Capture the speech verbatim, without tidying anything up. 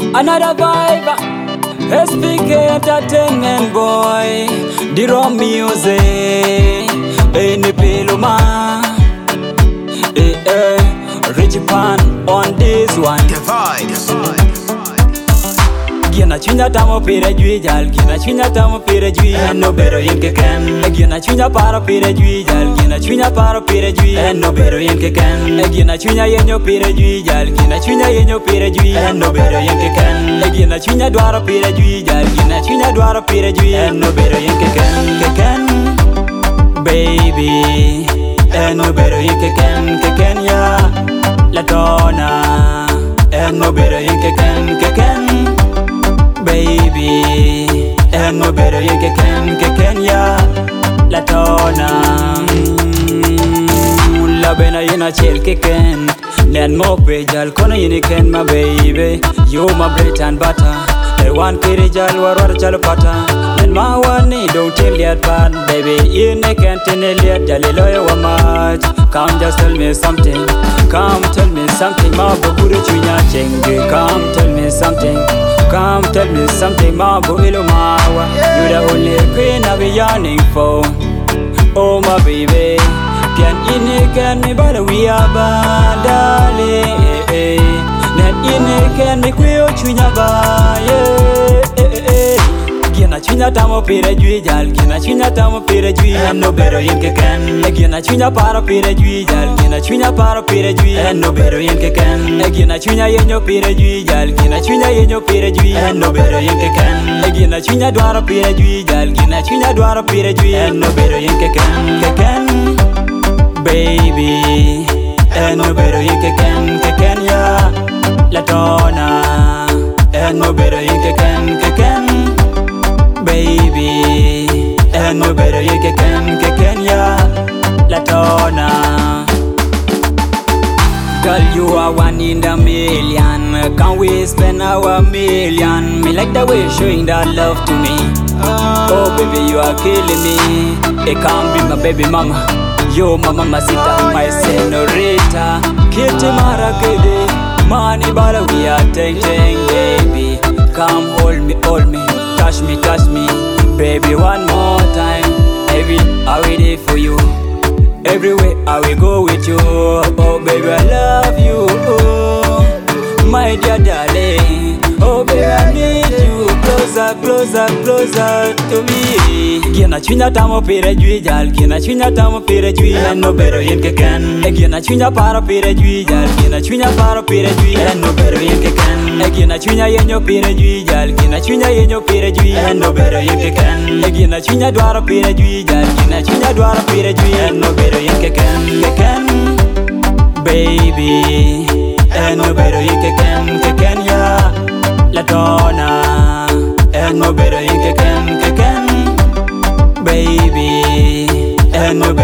Another vibe, S P K Entertainment boy, the raw music, any piluma, eh eh, Richie Pan on this one. Gina chunya tamo pire jui jal, gina chunya tamo pire jui, and no better in keken. Gina chunya paro pire jui jal, gina chunya paro pire jui, and no better in keken. Gina chunya yenyo pire jui jal, gina chunya yenyo pire jui, and no better in keken. Gina chunya dwaro pire jui jal, gina chunya dwaro pire jui, and no better in keken. Keken, baby, and no better in keken. Keken ya, la donna, and no better in keken. Keken. Baby, and no better you can can ya la tona la bena yina chill keken nen mo pejal kono yini ken my baby you my bread and butter I want kiri jal war war jal pata nen ma wani don't tell yet bad baby yini ken tell yet jalilo wa much come just tell me something come tell me something ma boguru chunya chenge come tell me something come tell me something, ma boilo mawa. You the only queen I've been yearning for. Oh my baby, can you can me but we are bad, darling. Then you can me quit chunya ba, yeah. Gina chunya tamo pire jui jal, gina chunya tamo pire jui, and no better in keken. Gina chunya paro pire jui jal, gina chunya paro pire jui, and no better in keken. Gina chunya yenyo pire jui jal, gina chunya yenyo pire jui, and no better in keken. Gina chunya dwaro pire jui jal, gina chunya dwaro pire jui, and no better in keken. Keken, baby, and no better in keken. Keken ya, la donna, and no better in keken. Keken. Baby, and no better you can can ya la tona. Girl, you are one in a million. Can't we spend our million? Me like the way you're showing that love to me. Oh baby, you are killing me. It can't be my baby mama. Yo my mamacita, my senorita. Kitty mara kede, money bala we are taking, baby. Come hold me, hold me. Touch me, touch me, baby, one more time. Baby, I will there for you. Everywhere I will go with you. Oh, baby, I love you. Oh, my dear darling. Oh, baby, I need you. Closer, closer, closer to me. Gina chunya tamo pire jui jal, gina chunya tamo pire jui, and no better in keken. Gina chunya paro pire jui jal, gina chunya paro pire jui, and no better in keken. Gina chunya yenyo pire jui jal, gina chunya yenyo pire jui, and no better in keken. Gina chunya dwaro pire jui jal, gina chunya dwaro pire jui, and no better in keken. Keken, baby, and no better in keken. Keken ya, la donna, and no better in keken. Keken, baby, and no